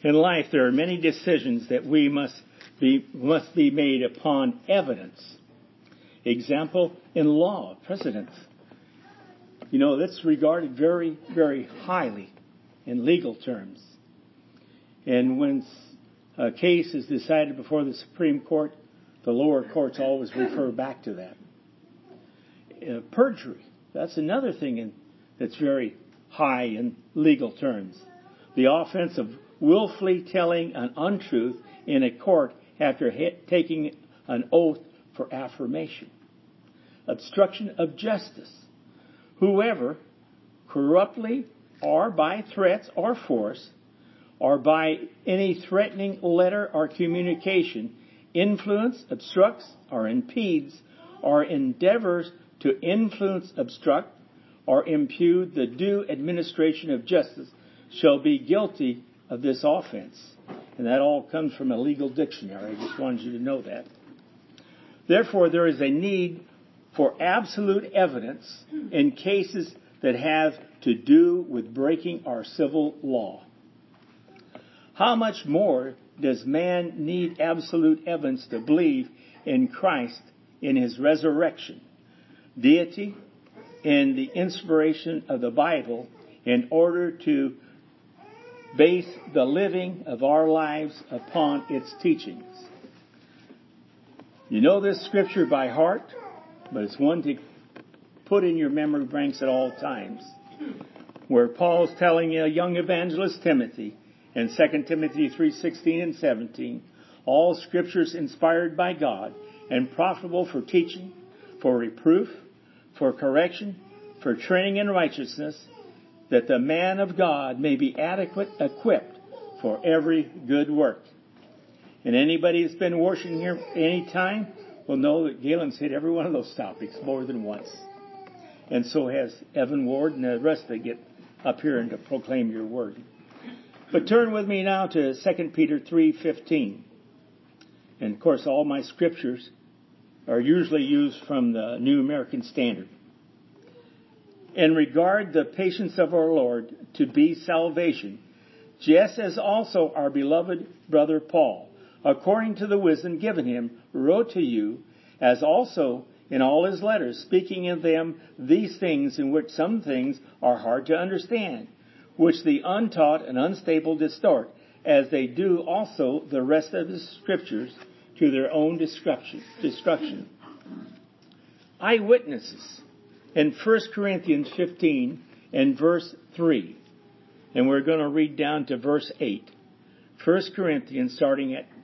In life, there are many decisions that must be made upon evidence. Example, in law, precedents. That's regarded very, very highly in legal terms. And when a case is decided before the Supreme Court, the lower courts always refer back to that. Perjury, that's another thing that's very high in legal terms. The offense of willfully telling an untruth in a court after taking an oath for affirmation. Obstruction of justice. Whoever, corruptly or by threats or force, or by any threatening letter or communication, influence, obstructs, or impedes, or endeavors to influence, obstruct, or impede the due administration of justice shall be guilty of this offense. And that all comes from a legal dictionary. I just wanted you to know that. Therefore, there is a need for absolute evidence in cases that have to do with breaking our civil law. How much more does man need absolute evidence to believe in Christ, in his resurrection, deity, and the inspiration of the Bible in order to base the living of our lives upon its teachings? You know this scripture by heart, but it's one to put in your memory banks at all times, where Paul's telling a young evangelist Timothy in 2 Timothy 3:16 and 17, all scriptures inspired by God and profitable for teaching, for reproof, for correction, for training in righteousness, that the man of God may be adequate, equipped for every good work. And anybody that's been worshiping here any time will know that Galen's hit every one of those topics more than once. And so has Evan Ward and the rest that get up here and to proclaim your word. But turn with me now to 2 Peter 3:15. And of course, all my scriptures are usually used from the New American Standard. And regard the patience of our Lord to be salvation, just as also our beloved brother Paul, according to the wisdom given him, wrote to you, as also in all his letters, speaking of them these things, in which some things are hard to understand, which the untaught and unstable distort, as they do also the rest of the scriptures, to their own destruction. Eyewitnesses in 1 Corinthians 15 and verse 3. And we're going to read down to verse 8. 1 Corinthians starting at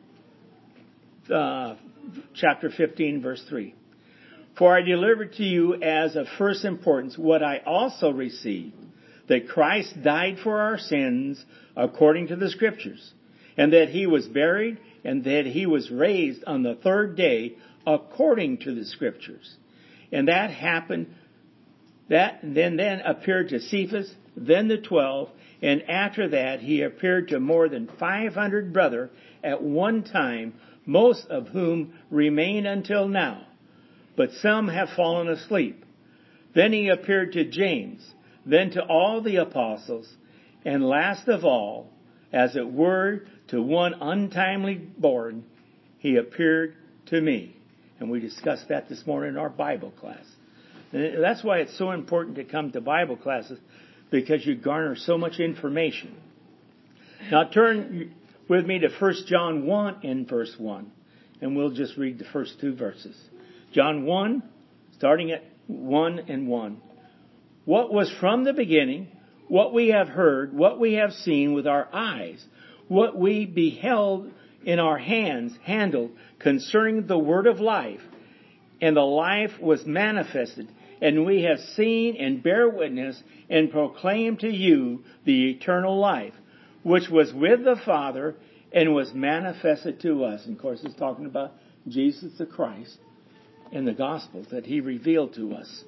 chapter 15, verse 3. For I delivered to you as of first importance what I also received, that Christ died for our sins according to the Scriptures, and that he was buried, and that he was raised on the third day according to the Scriptures. And that happened, then appeared to Cephas, then the 12, and after that he appeared to more than 500 brethren at one time, most of whom remain until now. But some have fallen asleep. Then he appeared to James, then to all the apostles, and last of all, as it were, to one untimely born, he appeared to me. And we discussed that this morning in our Bible class. And that's why it's so important to come to Bible classes, because you garner so much information. Now turn with me to 1 John 1 and verse 1. And we'll just read the first two verses. John 1, starting at 1 and 1. What was from the beginning, what we have heard, what we have seen with our eyes, what we beheld in our hands, handled, concerning the word of life. And the life was manifested, and we have seen and bear witness and proclaim to you the eternal life, which was with the Father and was manifested to us. And of course, it's talking about Jesus the Christ and the gospel that he revealed to us.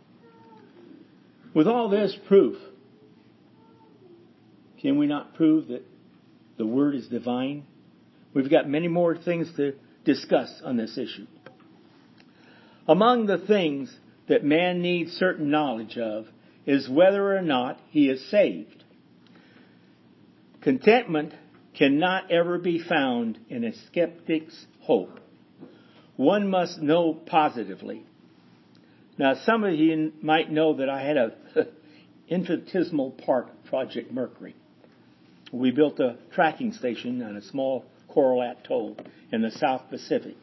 With all this proof, can we not prove that the Word is divine? We've got many more things to discuss on this issue. Among the things that man needs certain knowledge of is whether or not he is saved. Contentment cannot ever be found in a skeptic's hope. One must know positively. Now, some of you might know that I had a infinitesimal part of Project Mercury. We built a tracking station on a small coral atoll in the South Pacific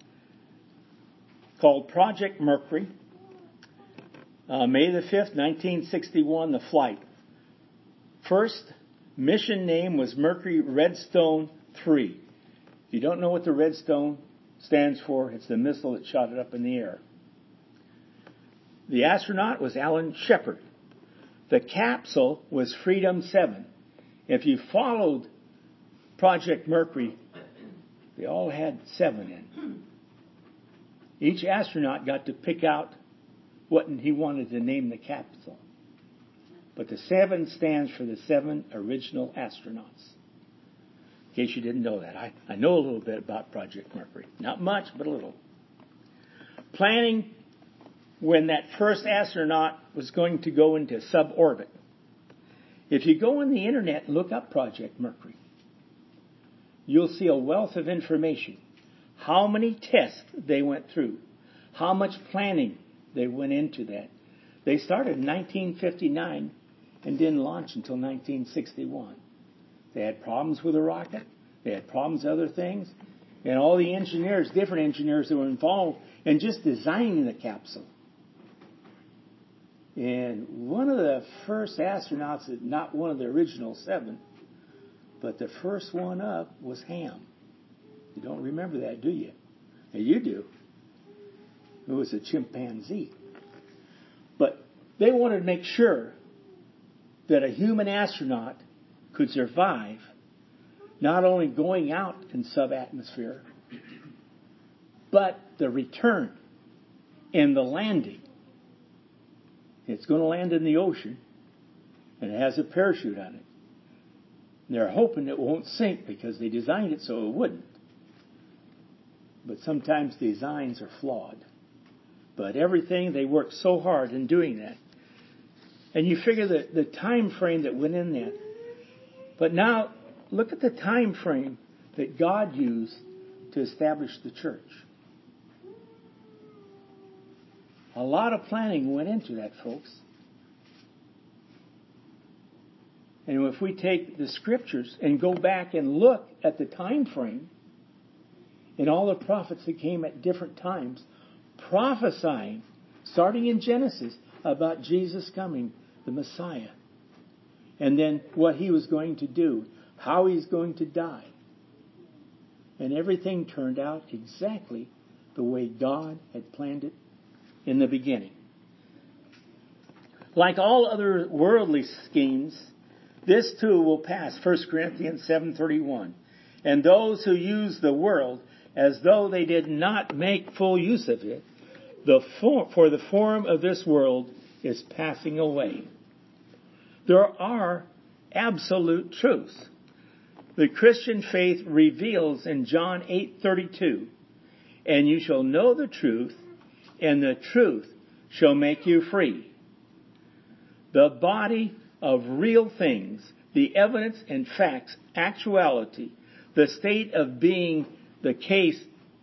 called Project Mercury. May the 5th, 1961, the flight. First mission name was Mercury Redstone 3. If you don't know what the Redstone stands for, it's the missile that shot it up in the air. The astronaut was Alan Shepard. The capsule was Freedom 7. If you followed Project Mercury, they all had 7 in. Each astronaut got to pick out what he wanted to name the capsule. But the 7 stands for the 7 original astronauts. In case you didn't know that. I know a little bit about Project Mercury. Not much, but a little. Planning when that first astronaut was going to go into suborbit. If you go on the internet and look up Project Mercury, you'll see a wealth of information. How many tests they went through. How much planning they went into that. They started in 1959 and didn't launch until 1961. They had problems with the rocket. They had problems with other things. And all the engineers, different engineers that were involved in just designing the capsule. And one of the first astronauts, not one of the original 7, but the first one up was Ham. You don't remember that, do you? Now you do. It was a chimpanzee. But they wanted to make sure that a human astronaut could survive not only going out in subatmosphere, but the return and the landing. It's going to land in the ocean, and it has a parachute on it. And they're hoping it won't sink because they designed it so it wouldn't. But sometimes designs are flawed. But everything, they worked so hard in doing that. And you figure that the time frame that went in that. But now, look at the time frame that God used to establish the church. A lot of planning went into that, folks. And if we take the scriptures and go back and look at the time frame and all the prophets that came at different times, prophesying, starting in Genesis, about Jesus coming, the Messiah, and then what he was going to do, how he's going to die. And everything turned out exactly the way God had planned it in the beginning. Like all other worldly schemes, this too will pass. 1 Corinthians 7:31. And those who use the world as though they did not make full use of it, for the form of this world is passing away. There are absolute truths. The Christian faith reveals in John 8:32, and you shall know the truth, and the truth shall make you free. The body of real things, the evidence and facts, actuality, the state of being, the case,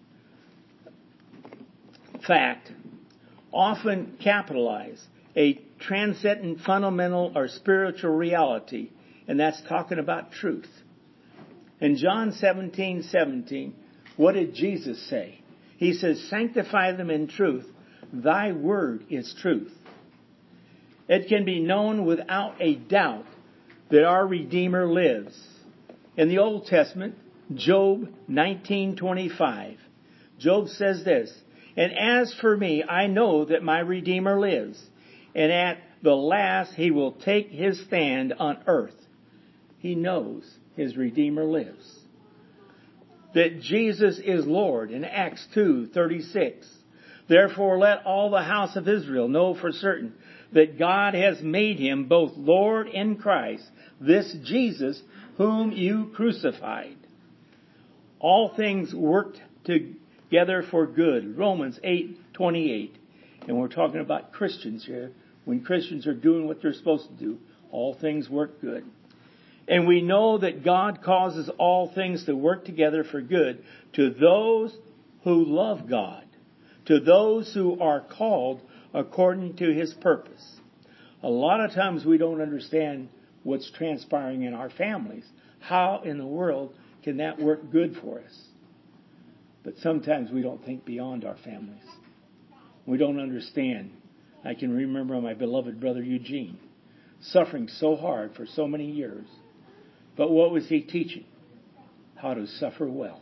fact, often capitalize a transcendent, fundamental, or spiritual reality, and that's talking about truth. In John 17:17, what did Jesus say? He says, sanctify them in truth. Thy word is truth. It can be known without a doubt that our Redeemer lives. In the Old Testament, Job 19:25, Job says this, and as for me, I know that my Redeemer lives, and at the last he will take his stand on earth. He knows his Redeemer lives. That Jesus is Lord in Acts 2:36. Therefore let all the house of Israel know for certain that God has made him both Lord and Christ, this Jesus whom you crucified. All things worked together for good. Romans 8:28. And we're talking about Christians here. When Christians are doing what they're supposed to do, all things work good. And we know that God causes all things to work together for good to those who love God, to those who are called according to His purpose. A lot of times we don't understand what's transpiring in our families. How in the world can that work good for us? But sometimes we don't think beyond our families. We don't understand. I can remember my beloved brother Eugene suffering so hard for so many years. But what was he teaching? How to suffer well.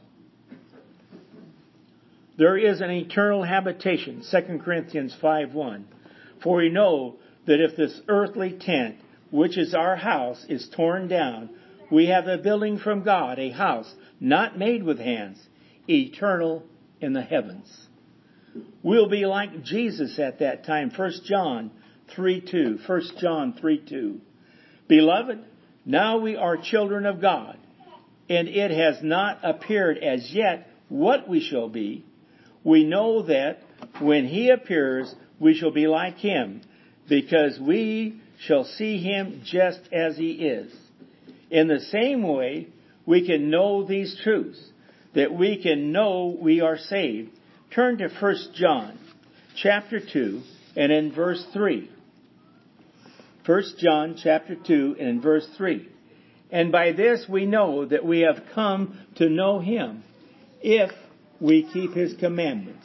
There is an eternal habitation, 2 Corinthians 5:1. For we know that if this earthly tent, which is our house, is torn down, we have a building from God, a house not made with hands, eternal in the heavens. We'll be like Jesus at that time. 1 John 3:2. 1 John 3:2. Beloved, now we are children of God, and it has not appeared as yet what we shall be. We know that when He appears, we shall be like Him, because we shall see Him just as He is. In the same way, we can know these truths, that we can know we are saved. Turn to 1 John chapter 2 and in verse 3. 1 John chapter 2 and in verse 3. And by this we know that we have come to know Him, if we keep His commandments.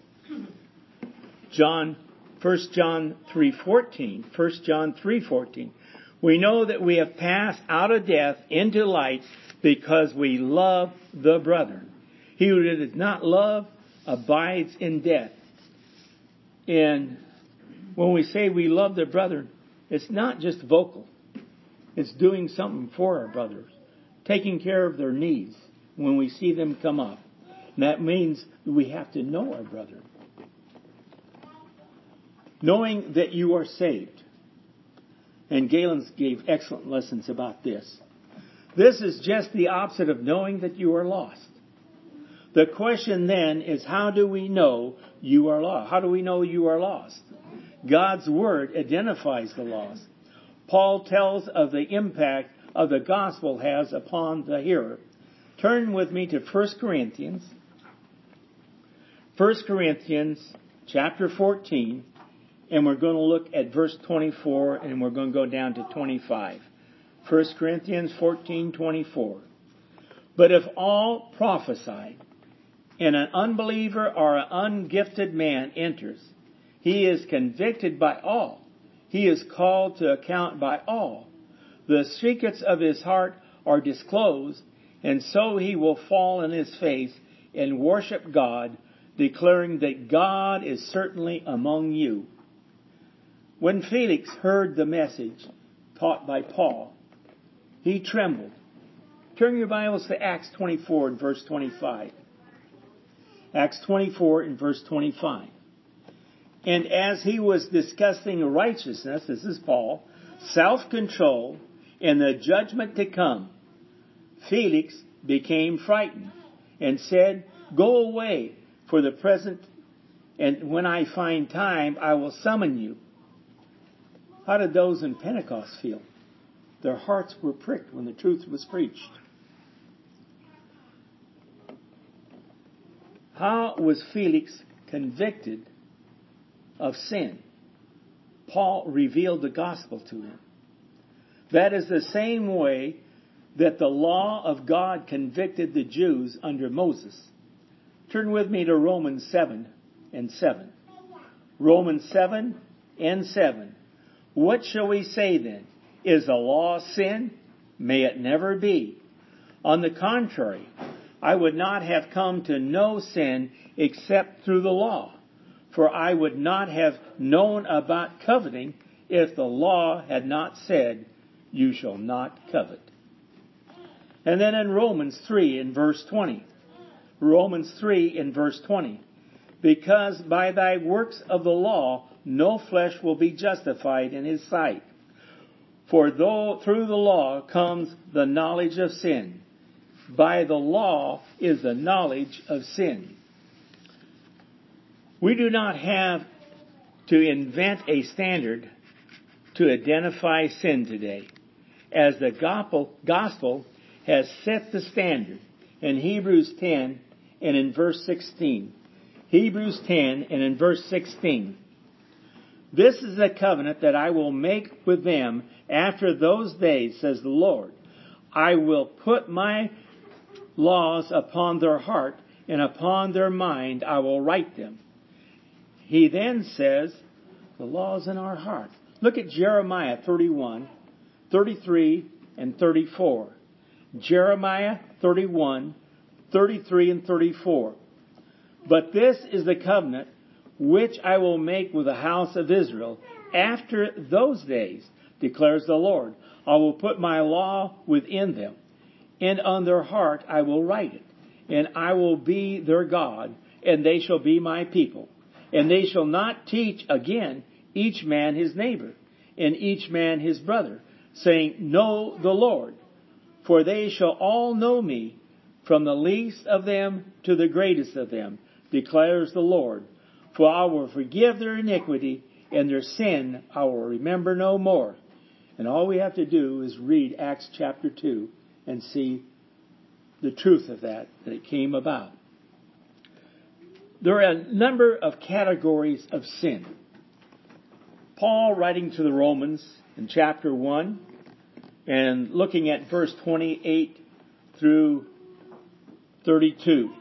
1 John 3:14. 1 John 3:14. We know that we have passed out of death into light because we love the brother. He who does not love abides in death. And when we say we love the brother, it's not just vocal. It's doing something for our brothers, taking care of their needs when we see them come up. And that means we have to know our brother. Knowing that you are saved. And Galen gave excellent lessons about this. This is just the opposite of knowing that you are lost. The question then is, how do we know you are lost? How do we know you are lost? God's Word identifies the lost. Paul tells of the impact of the gospel has upon the hearer. Turn with me to 1 Corinthians. 1 Corinthians chapter 14, and we're going to look at verse 24, and we're going to go down to 25. 1 Corinthians 14:24. But if all prophesy, and an unbeliever or an ungifted man enters, he is convicted by all. He is called to account by all. The secrets of his heart are disclosed, and so he will fall on his face and worship God, declaring that God is certainly among you. When Felix heard the message taught by Paul, he trembled. Turn your Bibles to Acts 24 and verse 25. Acts 24 and verse 25. And as he was discussing righteousness, this is Paul, self-control, and the judgment to come, Felix became frightened and said, Go away for the present, and when I find time, I will summon you. How did those in Pentecost feel? Their hearts were pricked when the truth was preached. How was Felix convicted of sin? Paul revealed the gospel to him. That is the same way that the law of God convicted the Jews under Moses. Turn with me to Romans 7 and 7. Romans 7 and 7. What shall we say then? Is the law sin? May it never be. On the contrary, I would not have come to know sin except through the law. For I would not have known about coveting if the law had not said, You shall not covet. And then in Romans 3 in verse 20. Romans 3 in verse 20. Because by thy works of the law no flesh will be justified in his sight. For though through the law comes the knowledge of sin, by the law is the knowledge of sin. We do not have to invent a standard to identify sin today. as the gospel has set the standard in Hebrews 10 and in verse 16. Hebrews 10 and in verse 16. This is the covenant that I will make with them after those days, says the Lord. I will put my laws upon their heart, and upon their mind I will write them. He then says, the laws in our heart. Look at Jeremiah 31, 33, and 34. Jeremiah 31, 33, and 34. But this is the covenant which I will make with the house of Israel after those days, declares the Lord. I will put my law within them, and on their heart I will write it. And I will be their God, and they shall be my people. And they shall not teach again each man his neighbor, and each man his brother, saying, Know the Lord. For they shall all know me, from the least of them to the greatest of them, declares the Lord. For I will forgive their iniquity, and their sin I will remember no more. And all we have to do is read Acts chapter 2 and see the truth of that it came about. There are a number of categories of sin. Paul, writing to the Romans in chapter 1 and looking at verse 28 through 32.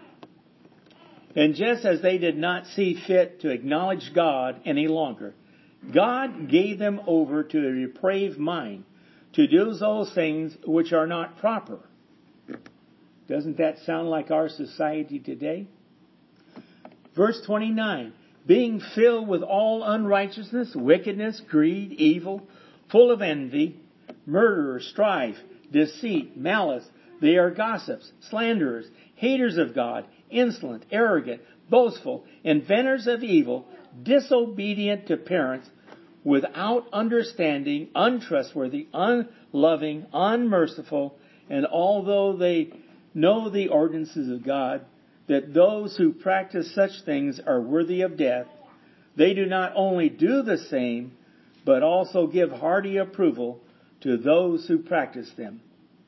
And just as they did not see fit to acknowledge God any longer, God gave them over to a depraved mind to do those things which are not proper. Doesn't that sound like our society today? Verse 29, being filled with all unrighteousness, wickedness, greed, evil, full of envy, murderers, strife, deceit, malice. They are gossips, slanderers, haters of God, insolent, arrogant, boastful, inventors of evil, disobedient to parents, without understanding, untrustworthy, unloving, unmerciful, and although they know the ordinances of God, that those who practice such things are worthy of death, they do not only do the same, but also give hearty approval to those who practice them.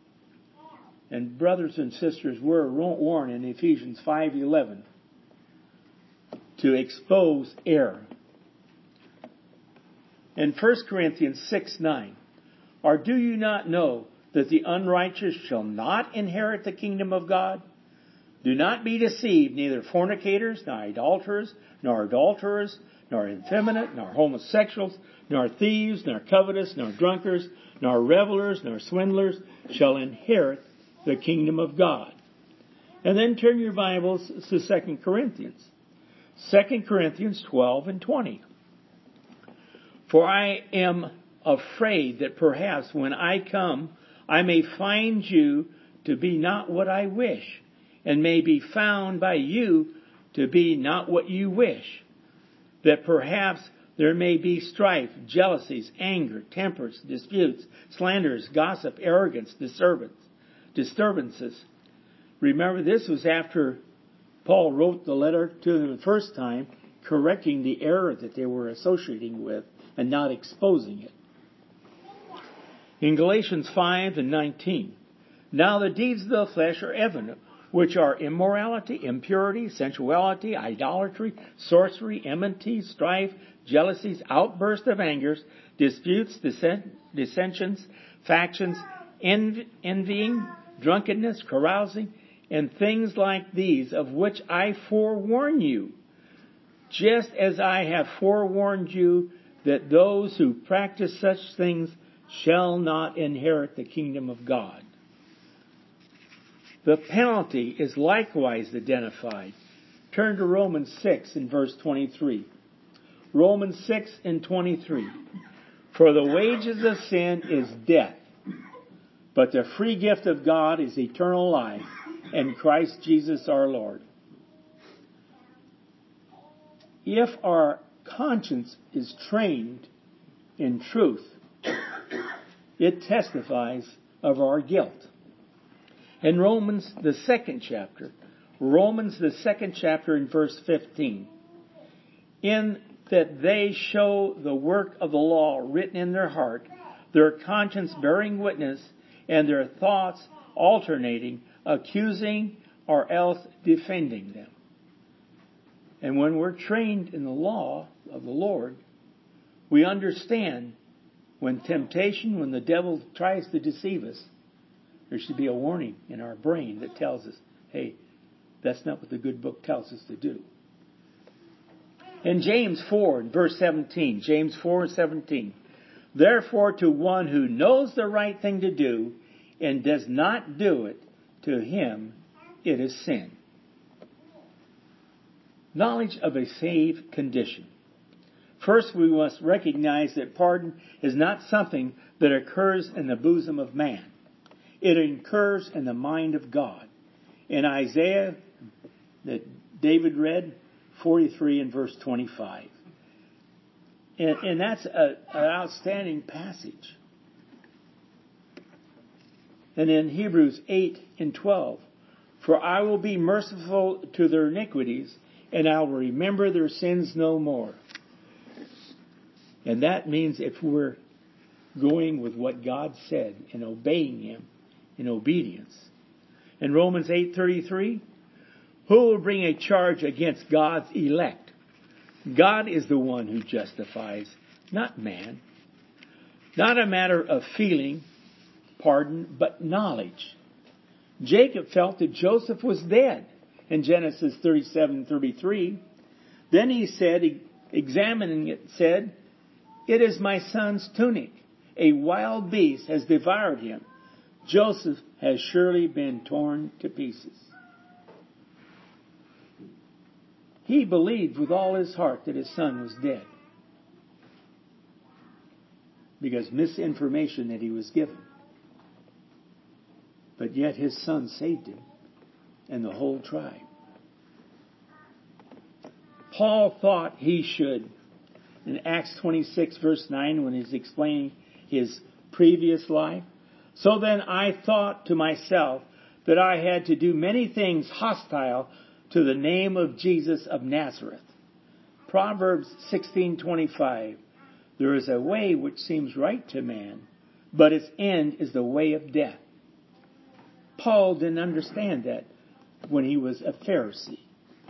And brothers and sisters, we're warned in Ephesians 5:11 to expose error. In 1 Corinthians 6:9, or do you not know that the unrighteous shall not inherit the kingdom of God? Do not be deceived, neither fornicators, nor idolaters, nor adulterers, nor effeminate, nor homosexuals, nor thieves, nor covetous, nor drunkards, nor revelers, nor swindlers shall inherit the kingdom of God. And then turn your Bibles to 2 Corinthians. 2 Corinthians 12 and 20. For I am afraid that perhaps when I come, I may find you to be not what I wish, and may be found by you to be not what you wish, that perhaps there may be strife, jealousies, anger, tempers, disputes, slanders, gossip, arrogance, disturbances. Remember, this was after Paul wrote the letter to them the first time, correcting the error that they were associating with and not exposing it. In Galatians 5 and 19, now the deeds of the flesh are evident, which are immorality, impurity, sensuality, idolatry, sorcery, enmity, strife, jealousies, outbursts of angers, disputes, dissensions, factions, envying, drunkenness, carousing, and things like these, of which I forewarn you, just as I have forewarned you that those who practice such things shall not inherit the kingdom of God. The penalty is likewise identified. Turn to Romans 6 in verse 23. Romans 6 and 23. For the wages of sin is death, but the free gift of God is eternal life in Christ Jesus our Lord. If our conscience is trained in truth, it testifies of our guilt. In Romans, the second chapter in verse 15, in that they show the work of the law written in their heart, their conscience bearing witness, and their thoughts alternating, accusing or else defending them. And when we're trained in the law of the Lord, we understand when temptation, when the devil tries to deceive us, there should be a warning in our brain that tells us, hey, that's not what the good book tells us to do. In James 4, verse 17, James 4:17, therefore to one who knows the right thing to do and does not do it, to him it is sin. Knowledge of a saved condition. First, we must recognize that pardon is not something that occurs in the bosom of man. It occurs in the mind of God. In Isaiah, that David read, 43 and verse 25. And that's an outstanding passage. And in Hebrews 8 and 12, for I will be merciful to their iniquities, and I will remember their sins no more. And that means if we're going with what God said and obeying Him in obedience. In Romans 8:33, who will bring a charge against God's elect? God is the one who justifies, not man. Not a matter of feeling, pardon, but knowledge. Jacob felt that Joseph was dead in Genesis 37:33. Then he said, examining it, said, it is my son's tunic. A wild beast has devoured him. Joseph has surely been torn to pieces. He believed with all his heart that his son was dead, because misinformation that he was given. But yet his son saved him and the whole tribe. Paul thought he should, in Acts 26 verse 9, when he's explaining his previous life, so then I thought to myself that I had to do many things hostile to the name of Jesus of Nazareth. Proverbs 16:25. There is a way which seems right to man, but its end is the way of death. Paul didn't understand that when he was a Pharisee.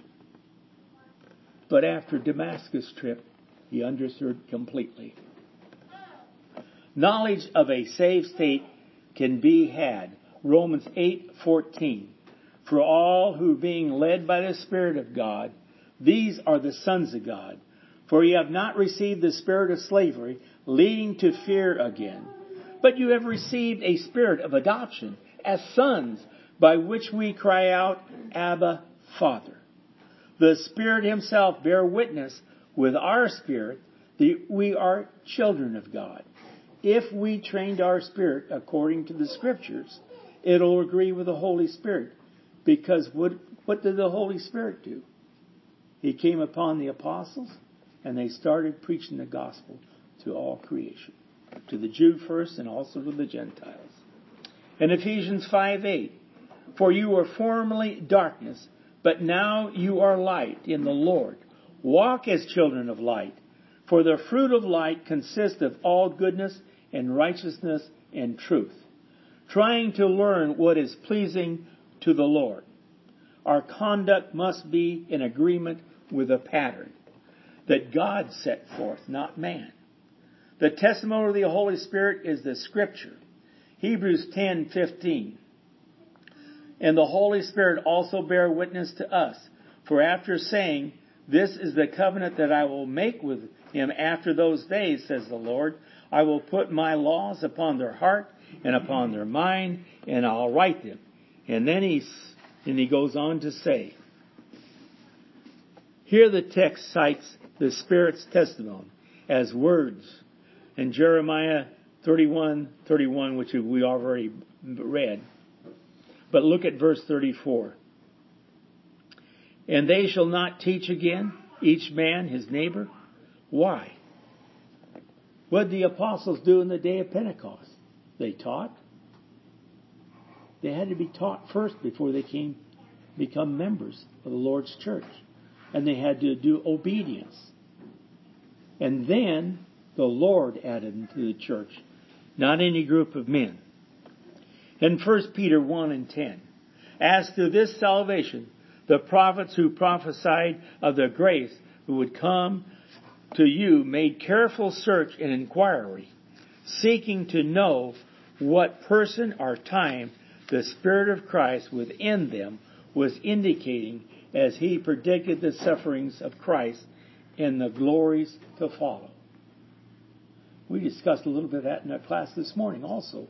But after Damascus trip, he understood completely. Knowledge of a saved state can be had. Romans 8:14. For all who being led by the Spirit of God, these are the sons of God. For you have not received the spirit of slavery, leading to fear again, but you have received a spirit of adoption as sons, by which we cry out, Abba, Father. The Spirit Himself bear witness with our spirit that we are children of God. If we trained our spirit according to the Scriptures, it'll agree with the Holy Spirit. Because what did the Holy Spirit do? He came upon the apostles, and they started preaching the gospel to all creation. To the Jew first, and also to the Gentiles. In Ephesians 5:8, for you were formerly darkness, but now you are light in the Lord. Walk as children of light. For the fruit of light consists of all goodness and righteousness and truth, trying to learn what is pleasing to the Lord. Our conduct must be in agreement with a pattern that God set forth, not man. The testimony of the Holy Spirit is the Scripture. Hebrews 10:15. And the Holy Spirit also bear witness to us. For after saying, this is the covenant that I will make with him after those days, says the Lord, I will put my laws upon their heart and upon their mind, and I'll write them. And then he goes on to say, here the text cites the Spirit's testimony as words in Jeremiah 31:31, which we already read. But look at verse 34. And they shall not teach again, each man his neighbor. Why? What did the apostles do in the day of Pentecost? They taught. They had to be taught first before they become members of the Lord's church. And they had to do obedience. And then the Lord added them to the church. not any group of men. In 1 Peter 1 and 10, as to this salvation, the prophets who prophesied of the grace who would come to you made careful search and inquiry, seeking to know what person or time the Spirit of Christ within them was indicating as he predicted the sufferings of Christ and the glories to follow. We discussed a little bit of that in our class this morning also.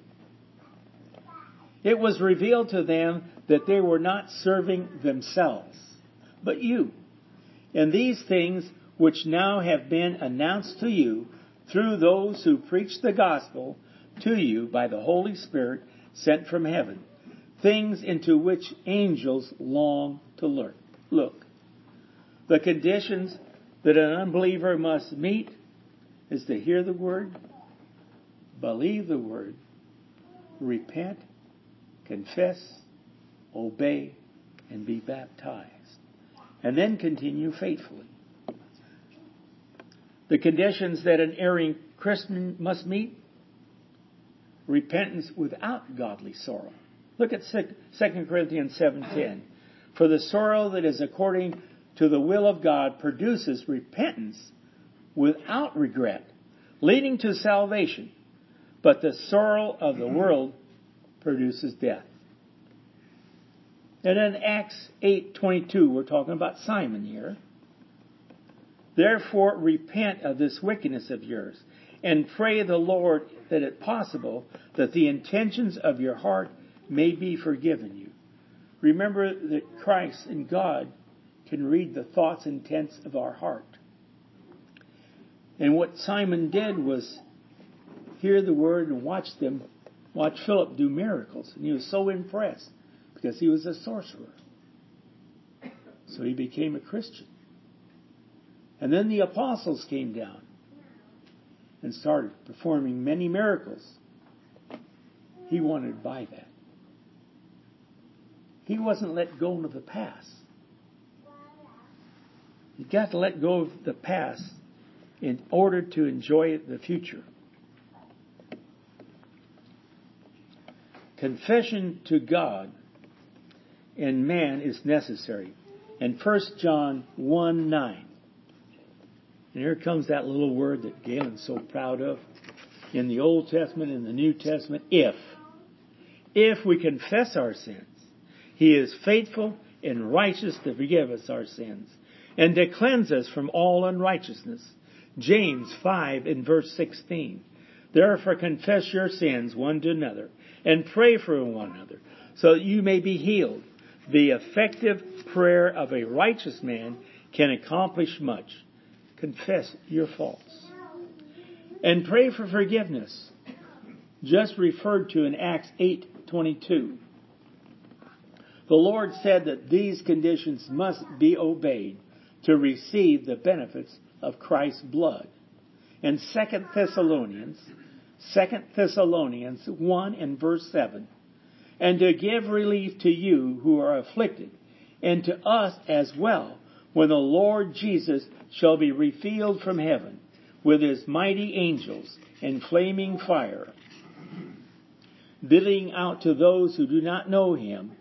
It was revealed to them that they were not serving themselves, but you. And these things which now have been announced to you through those who preach the gospel to you by the Holy Spirit sent from heaven, things into which angels long to look. The conditions that an unbeliever must meet is to hear the word, believe the word, repent, confess, obey, and be baptized, and then continue faithfully. The conditions that an erring Christian must meet: repentance without godly sorrow. Look at 2 Corinthians 7:10. For the sorrow that is according to the will of God produces repentance without regret, leading to salvation. But the sorrow of the world produces death. And in Acts 8:22, we're talking about Simon here. Therefore, repent of this wickedness of yours, and pray the Lord that it possible that the intentions of your heart may be forgiven you. Remember that Christ and God can read the thoughts and intents of our heart. And what Simon did was hear the word and watch Philip do miracles. And he was so impressed because he was a sorcerer. So he became a Christian. And then the apostles came down and started performing many miracles. He wanted to buy that. He wasn't let go of the past. You've got to let go of the past in order to enjoy the future. Confession to God and man is necessary. And 1 John 1:9. And here comes that little word that Galen's so proud of. In the Old Testament and the New Testament, if. If we confess our sins, He is faithful and righteous to forgive us our sins and to cleanse us from all unrighteousness. James 5 and verse 16. Therefore confess your sins one to another and pray for one another so that you may be healed. The effective prayer of a righteous man can accomplish much. Confess your faults. And pray for forgiveness, just referred to in Acts 8:22. The Lord said that these conditions must be obeyed to receive the benefits of Christ's blood. And 2 Thessalonians 1 and verse 7. And to give relief to you who are afflicted, and to us as well, when the Lord Jesus shall be revealed from heaven with his mighty angels in flaming fire, dealing out to those who do not know him,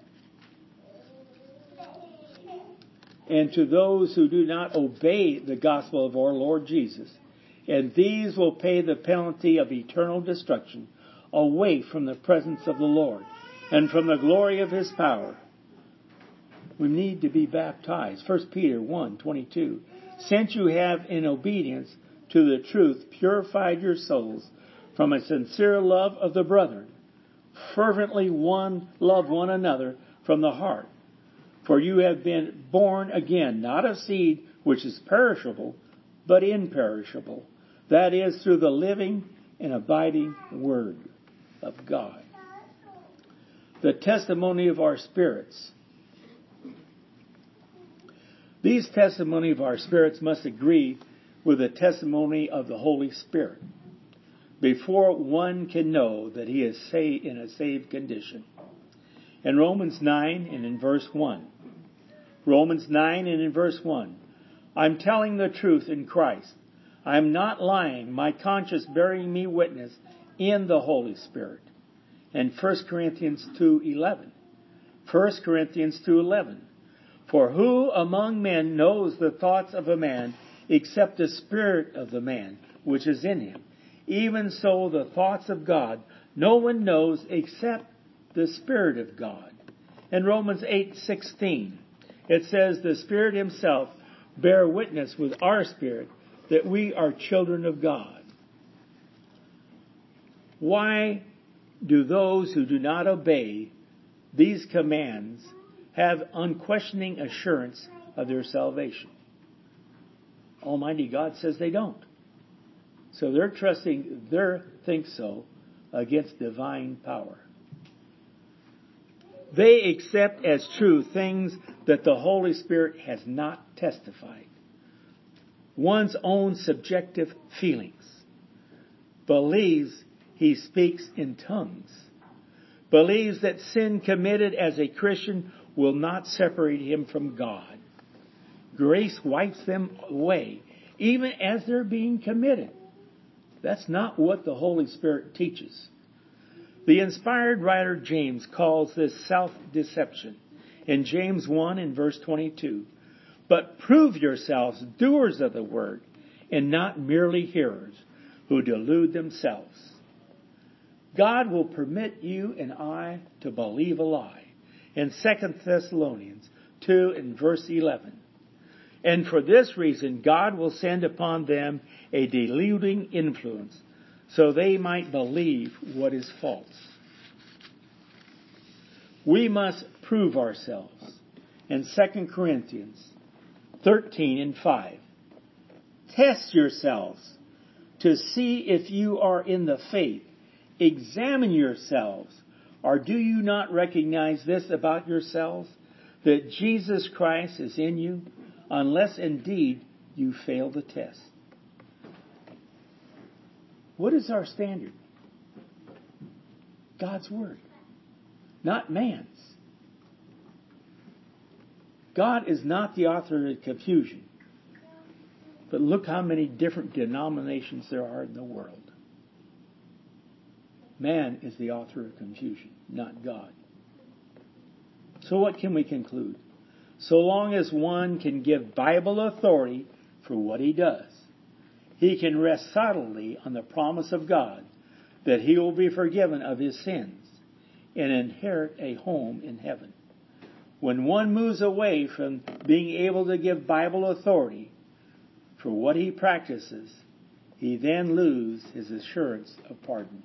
and to those who do not obey the gospel of our Lord Jesus. And these will pay the penalty of eternal destruction away from the presence of the Lord and from the glory of his power. We need to be baptized. 1 Peter 1:22. Since you have, in obedience to the truth, purified your souls from a sincere love of the brethren, fervently love one another from the heart. For you have been born again, not of seed which is perishable, but imperishable. That is, through the living and abiding word of God. The testimony of our spirits. These testimony of our spirits must agree with the testimony of the Holy Spirit before one can know that he is in a saved condition. In Romans 9 and in verse 1. Romans 9 and in verse 1. I'm telling the truth in Christ. I am not lying, my conscience bearing me witness in the Holy Spirit. And 1 Corinthians 2:11. 1 Corinthians 2:11. For who among men knows the thoughts of a man except the spirit of the man which is in him? Even so the thoughts of God no one knows except the Spirit of God. In Romans 8:16, it says, the Spirit himself bear witness with our spirit that we are children of God. Why do those who do not obey these commands have unquestioning assurance of their salvation? Almighty God says they don't. So they're trusting their think so against divine power. They accept as true things that the Holy Spirit has not testified. One's own subjective feelings. Believes he speaks in tongues. Believes that sin committed as a Christian will not separate him from God. Grace wipes them away, even as they're being committed. That's not what the Holy Spirit teaches. The inspired writer James calls this self-deception in James 1 and verse 22. But prove yourselves doers of the word and not merely hearers who delude themselves. God will permit you and I to believe a lie in 2 Thessalonians 2 and verse 11. And for this reason, God will send upon them a deluding influence, so they might believe what is false. We must prove ourselves. In 2 Corinthians 13 and 5, test yourselves to see if you are in the faith. Examine yourselves. Or do you not recognize this about yourselves, that Jesus Christ is in you, unless indeed you fail the test? What is our standard? God's Word, not man's. God is not the author of confusion. But look how many different denominations there are in the world. Man is the author of confusion, not God. So what can we conclude? So long as one can give Bible authority for what he does, he can rest solidly on the promise of God that he will be forgiven of his sins and inherit a home in heaven. When one moves away from being able to give Bible authority for what he practices, he then loses his assurance of pardon.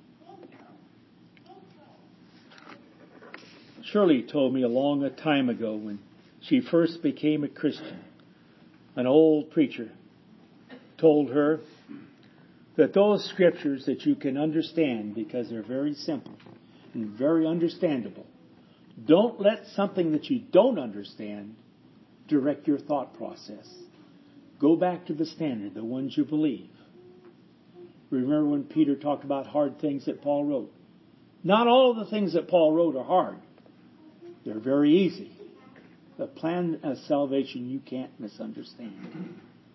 Shirley told me a long time ago when she first became a Christian, an old preacher told her that those scriptures that you can understand because they're very simple and very understandable, don't let something that you don't understand direct your thought process. Go back to the standard, the ones you believe. Remember when Peter talked about hard things that Paul wrote? Not all of the things that Paul wrote are hard. They're very easy. The plan of salvation you can't misunderstand.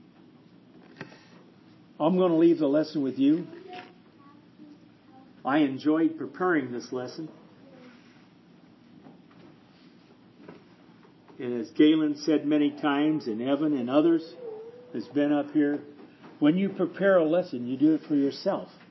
I'm going to leave the lesson with you. I enjoyed preparing this lesson. And as Galen said many times, and Evan and others has been up here, when you prepare a lesson, you do it for yourself.